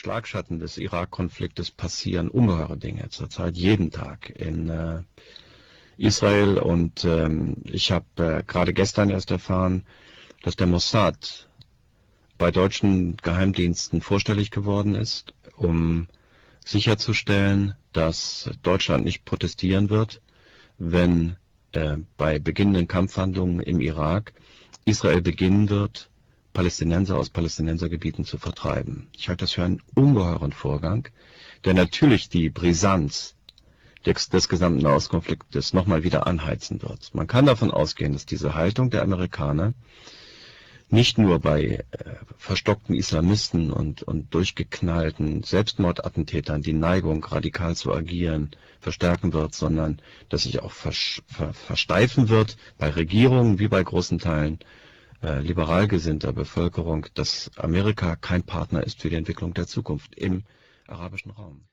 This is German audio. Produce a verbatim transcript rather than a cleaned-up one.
Schlagschatten des Irak-Konfliktes passieren ungeheure Dinge zurzeit, jeden Tag in äh, Israel. Und ähm, ich habe äh, gerade gestern erst erfahren, dass der Mossad bei deutschen Geheimdiensten vorstellig geworden ist, um sicherzustellen, dass Deutschland nicht protestieren wird, wenn äh, bei beginnenden Kampfhandlungen im Irak Israel beginnen wird, Palästinenser aus Palästinensergebieten zu vertreiben. Ich halte das für einen ungeheuren Vorgang, der natürlich die Brisanz des, des gesamten Nahostkonfliktes nochmal wieder anheizen wird. Man kann davon ausgehen, dass diese Haltung der Amerikaner nicht nur bei äh, verstockten Islamisten und, und durchgeknallten Selbstmordattentätern die Neigung, radikal zu agieren, verstärken wird, sondern dass sich auch vers ver versteifen wird bei Regierungen wie bei großen Teilen äh, liberal gesinnter Bevölkerung, dass Amerika kein Partner ist für die Entwicklung der Zukunft im arabischen Raum.